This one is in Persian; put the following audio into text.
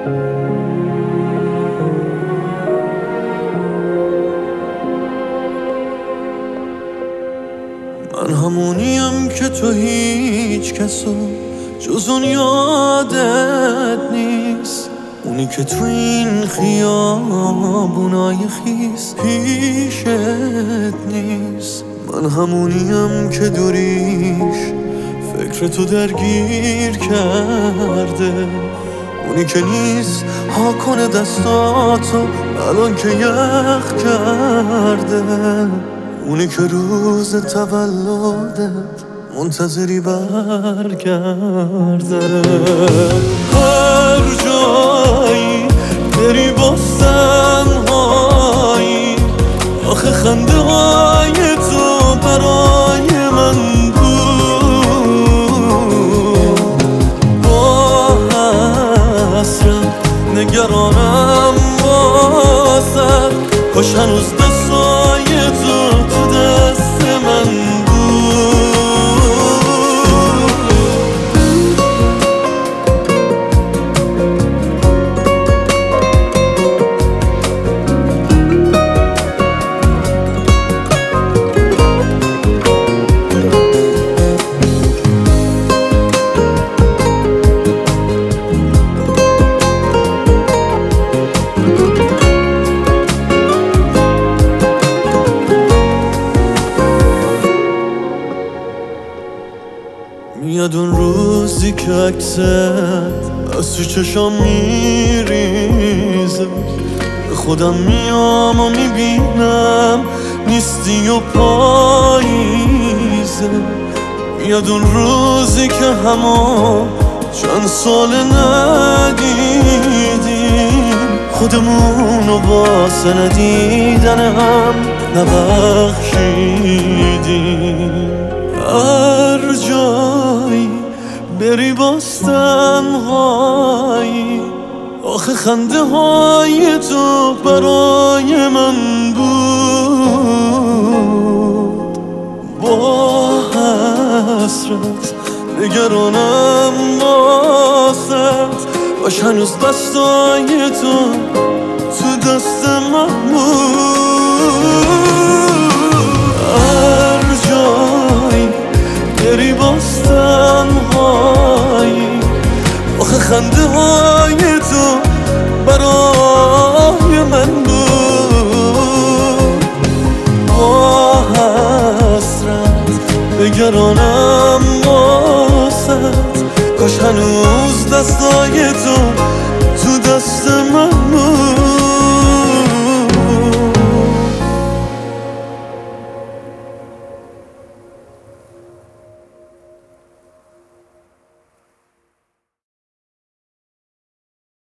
من همونیم که تو هیچ کسو جز اون یادت نیست، اونی که تو این خیابونای خیس پیشت نیست. من همونیم که دوریش فکر تو درگیر کرده، اونی که نیست ها کنه دستاتو الان که یخ کرده، اونی که روز تولدت منتظری برگرده. هر جایی بری با تنهایی، آخه خنده های تو برای من بود. با حسرت نگرانم واسد، کاش هنوز دستای تو دست من بود. میاد اون روزی که عکست از تو چشام میریزه، به خودم میام و میبینم نیستی و پاییزه. میاد اون روزی که همون چند سال ندیدیم، خودمونو واسه ندیدن هم نبخشیدیم. هر جایی بری باستنهایی، آخه خنده های تو برای من بود. با حسرت نگرانم واسد، باش هنوز دستای تو دست من بود. هر جایی بری باستنهایی، آخه خنده های تو برای من بود. با حسرت نگرانم واسد، کاش هنوز دستای